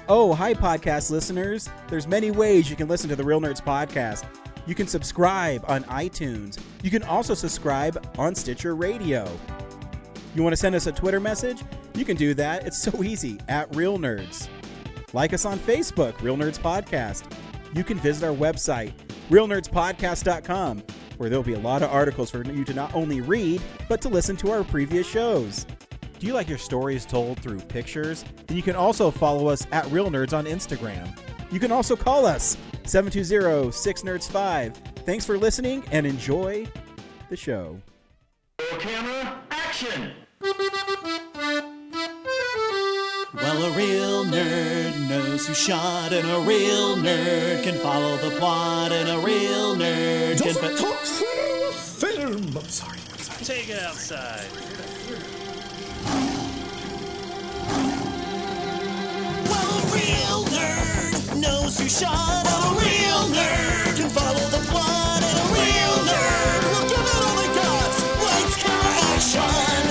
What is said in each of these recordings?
Oh, hi, podcast listeners. There's many ways you can listen to the Real Nerds podcast. You can subscribe on iTunes. You can also subscribe on Stitcher Radio. You want to send us a Twitter message? You can do that. It's so easy, at Real Nerds. Like us on Facebook, Real Nerds Podcast. You can visit our website, realnerdspodcast.com, where there'll be a lot of articles for you to not only read, but to listen to our previous shows. Do you like your stories told through pictures? Then you can also follow us at Real Nerds on Instagram. You can also call us, 720-6nerds5. Thanks for listening and enjoy the show. Camera, action! Well, a real nerd knows who shot, and a real nerd can follow the plot, and a real nerd doesn't talk film. I'm sorry. Take it outside. Well, a real nerd knows who shot, and a real nerd can follow the plot, and a real nerd will give it all they got. Lights, camera, action.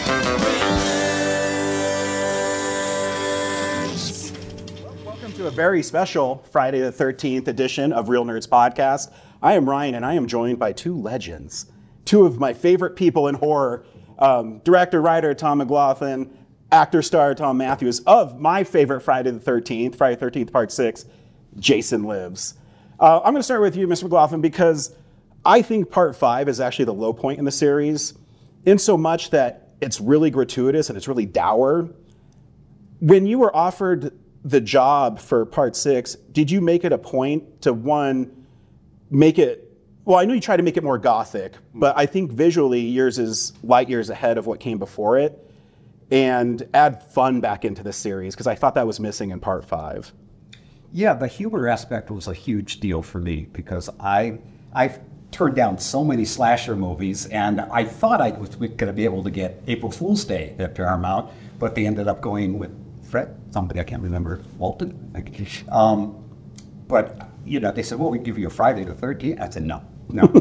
Welcome to a very special Friday the 13th edition of Real Nerds Podcast. I am Ryan, and I am joined by two legends, two of my favorite people in horror, director-writer Tom McLaughlin, actor-star Tom Matthews, of my favorite Friday the 13th, Friday the 13th Part 6, Jason Lives. I'm going to start with you, Mr. McLaughlin, because I think Part 5 is actually the low point in the series, in so much that it's really gratuitous and it's really dour. When you were offered the job for Part 6, did you make it a point to, one, make it, well, I know you try to make it more gothic, but I think visually yours is light years ahead of what came before it, and add fun back into the series, because I thought that was missing in Part 5. Yeah, the humor aspect was a huge deal for me, because I've turned down so many slasher movies, and I thought I was going to be able to get April Fool's Day at Paramount, but they ended up going with somebody I can't remember, Walton? But, they said, well, we give you a Friday the 13th. I said, no,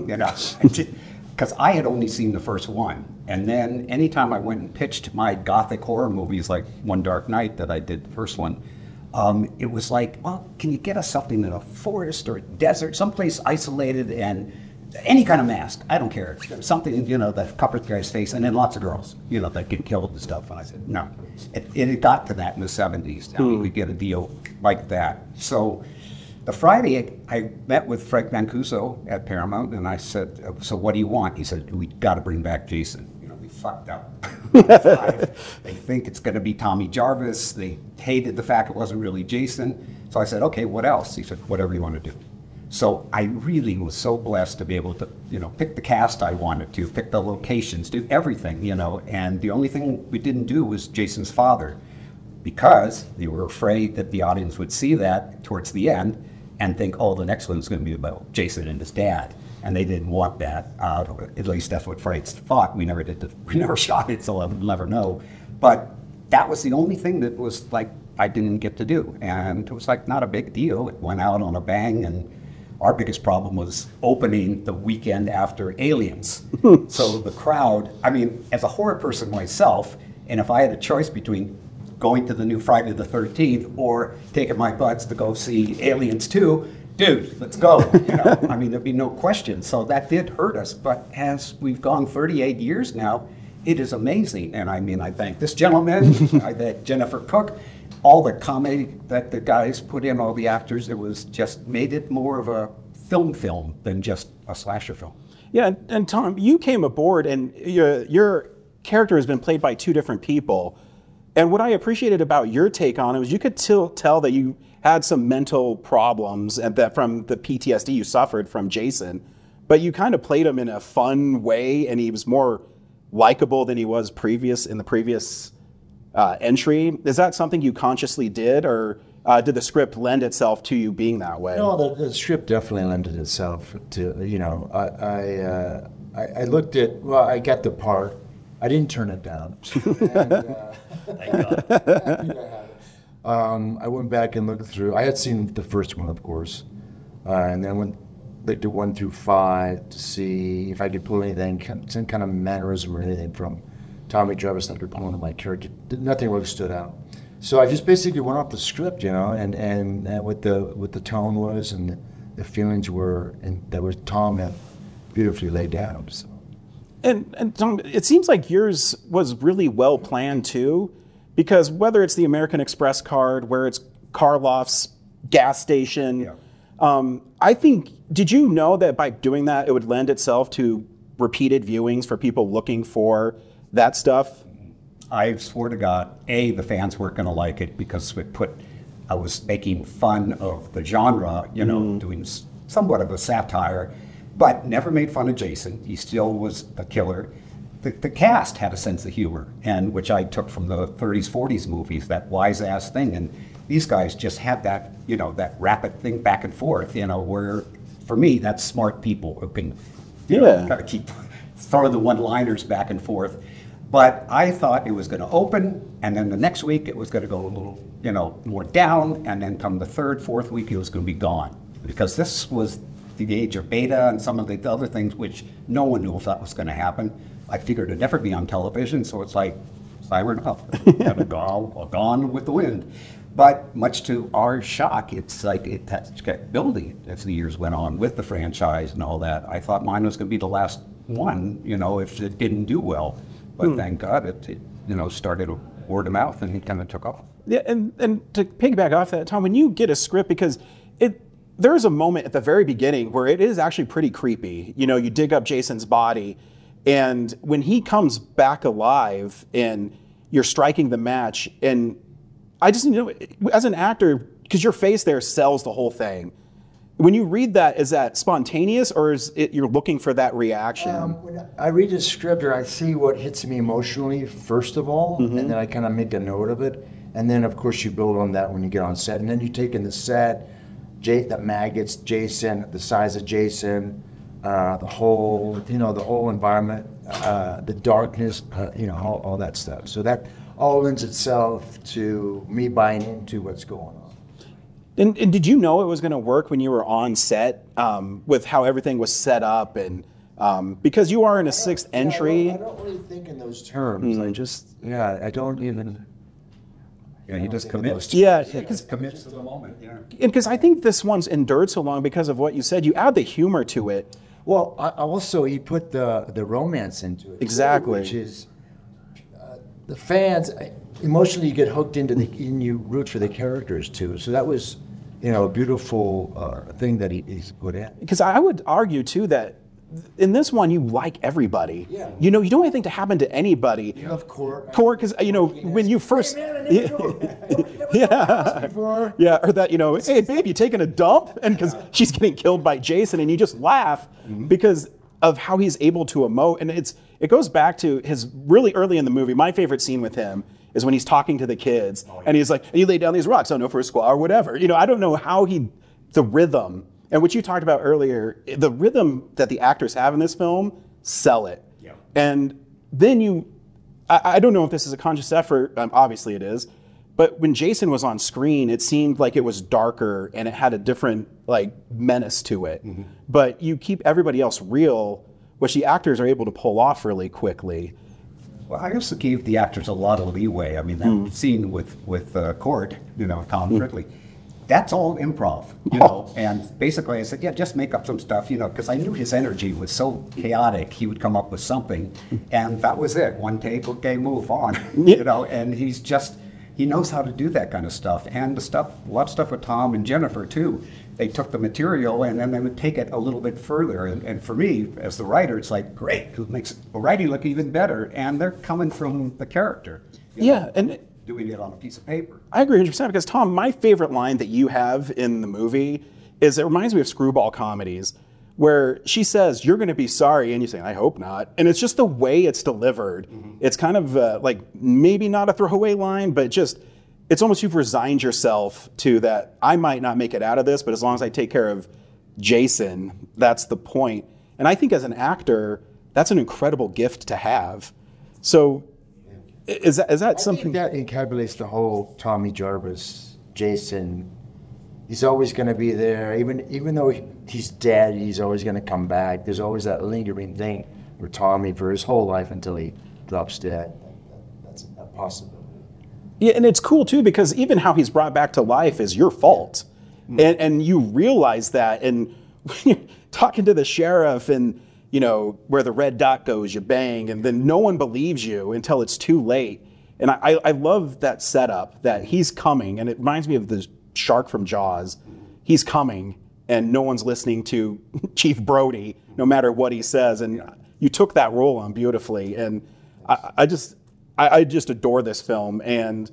because I had only seen the first one. And then anytime I went and pitched my gothic horror movies, like One Dark Night that I did the first one, it was like, well, can you get us something in a forest or a desert, someplace isolated, and any kind of mask? I don't care. Something, that covers the guy's face, and then lots of girls, that get killed and stuff. And I said, no. It got to that in the 70s. Now we get a deal like that. So the Friday, I met with Frank Mancuso at Paramount, and I said, so what do you want? He said, we got to bring back Jason. We fucked up. They think it's going to be Tommy Jarvis. They hated the fact it wasn't really Jason. So I said, okay, what else? He said, whatever you want to do. So I really was so blessed to be able to, pick the cast I wanted to, pick the locations, do everything, and the only thing we didn't do was Jason's father, because they were afraid that the audience would see that towards the end and think, oh, the next one's going to be about Jason and his dad. And they didn't want that. At least that's what Frights thought. We never shot it, so I'll never know. But that was the only thing that was like I didn't get to do. And it was like not a big deal. It went out on a bang, and our biggest problem was opening the weekend after Aliens. So the crowd, as a horror person myself, and if I had a choice between going to the new Friday the 13th or taking my butts to go see Aliens 2, dude, let's go. There'd be no question. So that did hurt us. But as we've gone 38 years now, it is amazing. And I thank this gentleman, I thank Jennifer Cook, all the comedy that the guys put in, all the actors. It was just made it more of a film than just a slasher film. Yeah, and Tom, you came aboard, and your character has been played by two different people. And what I appreciated about your take on it was you could tell that you had some mental problems, and that from the PTSD you suffered from Jason, but you kind of played him in a fun way, and he was more likable than he was in the previous entry. Is that something you consciously did, or did the script lend itself to you being that way? No, the script definitely lended itself to, I looked at, I got the part. I didn't turn it down. Thank God. I went back and looked through. I had seen the first one, of course, and then went to 1 through 5 to see if I could pull anything, some kind of mannerism or anything from Tommy Jarvis that could pull into my character. Nothing really stood out. So I just basically went off the script, and what the tone was and the feelings were, and that was Tom had beautifully laid down. So. And Tom, it seems like yours was really well planned too, because whether it's the American Express card, where it's Karloff's gas station, I think, did you know that by doing that, it would lend itself to repeated viewings for people looking for that stuff? I swore to God, A, the fans weren't going to like it because I was making fun of the genre, doing somewhat of a satire, but never made fun of Jason. He still was a killer. The cast had a sense of humor, and which I took from the 30s, 40s movies, that wise ass thing. And these guys just had that, that rapid thing back and forth, where for me, that's smart people who can, kind of keep throwing the one-liners back and forth. But I thought it was going to open, and then the next week it was going to go a little, more down, and then come the third, fourth week it was going to be gone. Because this was the age of beta and some of the other things which no one knew if that was going to happen. I figured it'd never be on television, so it's like siren up, and gone with the wind. But much to our shock, it's like it kept building as the years went on with the franchise and all that. I thought mine was going to be the last one, if it didn't do well. But thank God it started word of mouth and it kind of took off. Yeah, and to piggyback off that, Tom, when you get a script, because there is a moment at the very beginning where it is actually pretty creepy. You dig up Jason's body, and when he comes back alive and you're striking the match, and I just, as an actor, because your face there sells the whole thing. When you read that, is that spontaneous, or is it you're looking for that reaction? When I read the script, or I see what hits me emotionally first of all, and then I kind of make a note of it, and then of course you build on that when you get on set, and then you take in the set, the maggots, Jason, the size of Jason, the whole environment, the darkness, all that stuff. So that all lends itself to me buying into what's going on. And did you know it was going to work when you were on set with how everything was set up, and because you are in a sixth entry? I don't really think in those terms. I don't even. Yeah, he just commits. Yeah, Commits to the moment. Yeah. Because I think this one's endured so long because of what you said. You add the humor to it. Well, also he put the romance into it. Exactly. Which is the fans emotionally you get hooked into and you root for the characters too. So that was, a beautiful thing that he's put in. Because I would argue too that in this one you like everybody. Yeah. You don't want anything to happen to anybody. You love Court. Because when you first, yeah, or that hey babe, you taking a dump, and because she's getting killed by Jason, and you just laugh because of how he's able to emote, and it goes back to his really early in the movie. My favorite scene with him is when he's talking to the kids, and he's like, "You lay down these rocks, I don't know, for a squaw or whatever." I don't know how the rhythm. And what you talked about earlier, the rhythm that the actors have in this film, sell it. Yeah. And then I don't know if this is a conscious effort, obviously it is, but when Jason was on screen, it seemed like it was darker and it had a different menace to it. But you keep everybody else real, which the actors are able to pull off really quickly. Well, I also gave the actors a lot of leeway. I mean, that scene with Court, Tom Ridley, that's all improv, And basically I said, yeah, just make up some stuff, because I knew his energy was so chaotic. He would come up with something, and that was it. One take, okay, move on, And he knows how to do that kind of stuff. And a lot of stuff with Tom and Jennifer too. They took the material and then they would take it a little bit further. And for me, as the writer, it's like, great, it makes the writing look even better. And they're coming from the character. And doing it on a piece of paper. I agree 100% because, Tom, my favorite line that you have in the movie is it reminds me of screwball comedies where she says, "You're going to be sorry," and you say, "I hope not." And it's just the way it's delivered. It's kind of maybe not a throwaway line, but it's almost you've resigned yourself to that. I might not make it out of this, but as long as I take care of Jason, that's the point. And I think as an actor, that's an incredible gift to have. So is that something that encapsulates the whole Tommy Jarvis, Jason? He's always going to be there, even though he's dead. He's always going to come back. There's always that lingering thing for Tommy for his whole life until he drops dead. That's a possibility. Yeah, and it's cool too because even how he's brought back to life is your fault, and you realize that. And when you're talking to the sheriff, and where the red dot goes, you bang, and then no one believes you until it's too late. And I love that setup that he's coming, and it reminds me of the shark from Jaws. He's coming, and no one's listening to Chief Brody, no matter what he says. And you took that role on beautifully, and I just adore this film. And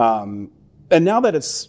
now that it's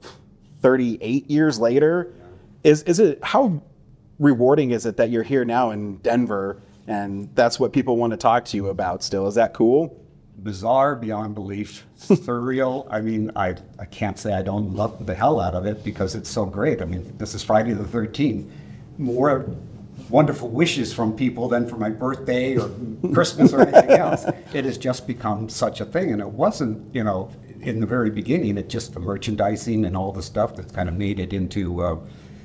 38 years later, is it how rewarding is it that you're here now in Denver, and that's what people want to talk to you about still? Is that cool? Bizarre beyond belief, surreal. I mean, I can't say I don't love the hell out of it because it's so great. I mean, this is Friday the 13th. More wonderful wishes from people than for my birthday or Christmas or anything else. It has just become such a thing. And it wasn't, in the very beginning, it just the merchandising and all the stuff that kind of made it into,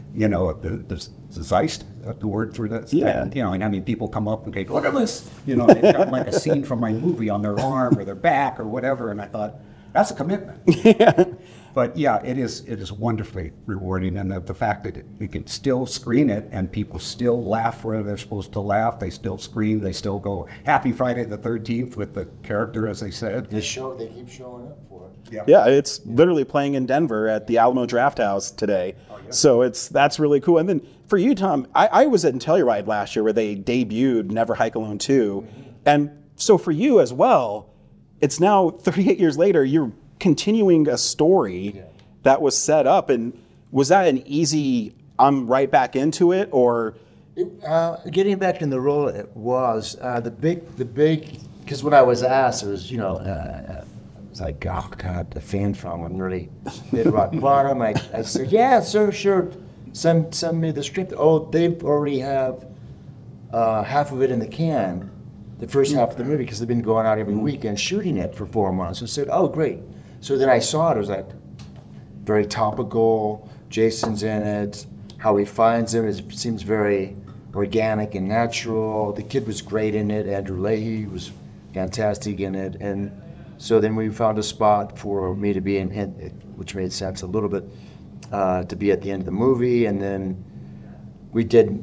the Zeist, the word for that. Yeah. And I mean, people come up and go, look at this. They've got like a scene from my movie on their arm or their back or whatever. And I thought, that's a commitment. Yeah. But yeah, it is wonderfully rewarding, and the fact that we can still screen it and people still laugh where they're supposed to laugh, they still scream, they still go Happy Friday the 13th with the character, as they said. They keep showing up for it. Yeah, it's literally playing in Denver at the Alamo Drafthouse today. Oh, yeah. So that's really cool. And then for you, Tom, I was at Telluride last year where they debuted Never Hike Alone 2. Mm-hmm. And so for you as well, it's now 38 years later, you're continuing a story that was set up. And was that an easy, I'm right back into it, or? Getting back in the role, it was the big, because when I was asked, it was, it's like, oh God, the fan from I'm really hit rock bottom. I said, yeah, sure. Send me the script. Oh, they already have half of it in the can, the first half of the movie, because they've been going out every weekend shooting it for 4 months. I said, oh, great. So then I saw it. It was like very topical. Jason's in it. How he finds him, it seems very organic and natural. The kid was great in it. Andrew Leahy was fantastic in it. And so then we found a spot for me to be in it, which made sense a little bit, to be at the end of the movie. And then we did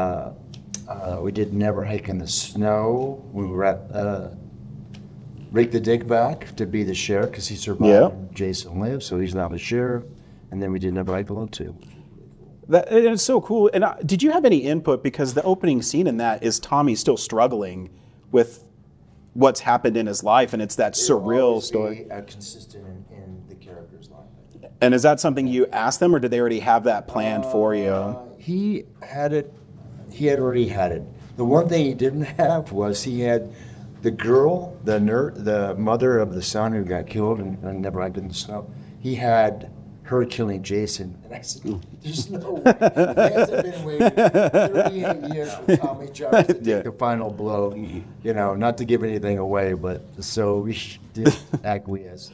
Never Hike in the Snow. We were at Rick the Digback to be the sheriff because he survived. Yeah. Jason lived, so he's now the sheriff. And then we did Never Hike Alone 2. And it's so cool. And did you have any input? Because the opening scene in that is Tommy still struggling with what's happened in his life, and it's that surreal story. Consistent in the character's life. And is that something you asked them, or did they already have that planned for you? He had it. He had already had it. The one thing he didn't have was he had the girl, the mother of the son who got killed and Never Hiked in the Snow. He had her killing Jason. And I said, there's no way. Fans have been waiting 38 years for Tommy Jarvis to take the final blow. Not to give anything away, but so we did acquiesce.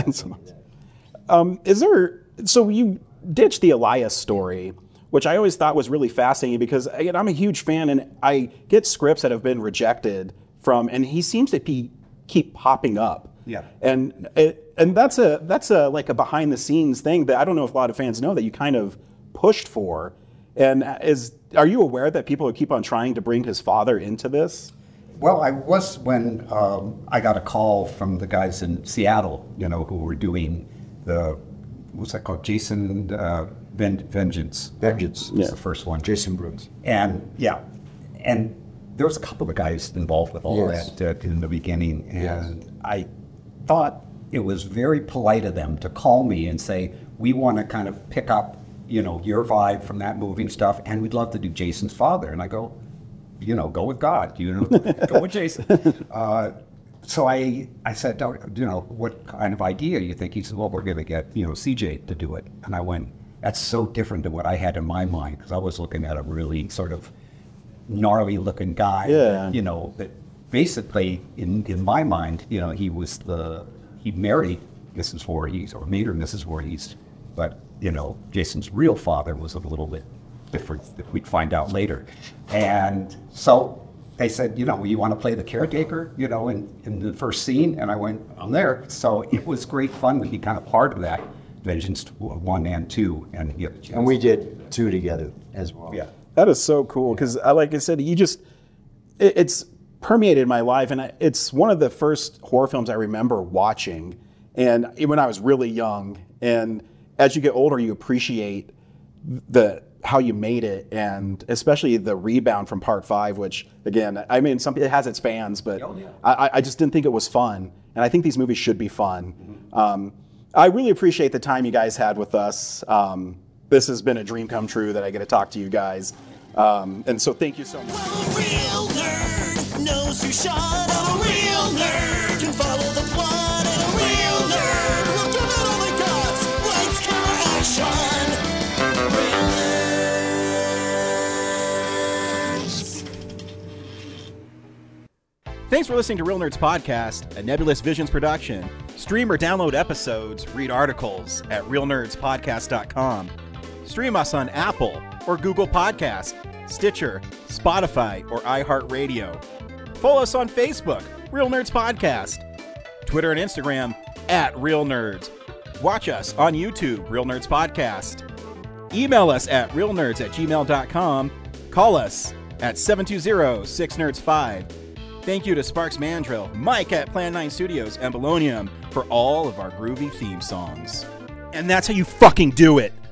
So you ditched the Elias story, which I always thought was really fascinating because, again, I'm a huge fan, and I get scripts that have been rejected and he seems to keep popping up. Yeah. And that's a like a behind the scenes thing that I don't know if a lot of fans know that you kind of pushed for. And are you aware that people keep on trying to bring his father into this? Well, I was when I got a call from the guys in Seattle, who were doing what's that called? Jason Vengeance. Vengeance. Was the first one. Jason Brooks. And there was a couple of guys involved with all that in the beginning, and I thought it was very polite of them to call me and say, we want to kind of pick up, your vibe from that movie and stuff, and we'd love to do Jason's father. And I go, go with God, go with Jason. So I said, what kind of idea do you think? He said, well, we're going to get, CJ to do it. And I went, that's so different than what I had in my mind, because I was looking at a really sort of gnarly looking guy, that basically in my mind, he married Mrs. Voorhees or made her Mrs. Voorhees, but Jason's real father was a little bit different that we'd find out later. And so they said, you want to play the caretaker, in the first scene? And I went, I'm there. So it was great fun to be kind of part of that, Vengeance 1 and 2. And we did 2 together as well. Yeah. That is so cool because, like I said, it's permeated my life, and it's one of the first horror films I remember watching, and when I was really young. And as you get older, you appreciate how you made it, and especially the rebound from Part 5, which, again, I mean, it has its fans, but I just didn't think it was fun, and I think these movies should be fun. I really appreciate the time you guys had with us. This has been a dream come true that I get to talk to you guys. And so thank you so much. Well, a real nerd knows who shot. A real nerd can follow the plot. And a real nerd will give it all they got. Lights, camera, action. Real nerds. Thanks for listening to Real Nerds Podcast, a Nebulous Visions production. Stream or download episodes, read articles at realnerdspodcast.com. Stream us on Apple or Google Podcast, Stitcher, Spotify, or iHeartRadio. Follow us on Facebook, Real Nerds Podcast, Twitter and Instagram at Real Nerds. Watch us on YouTube, Real Nerds Podcast. Email us at realnerds@gmail.com. Call us at 720-6nerds5. Thank you to Sparks Mandrill, Mike at Plan 9 Studios, and Bolognium for all of our groovy theme songs. And that's how you fucking do it.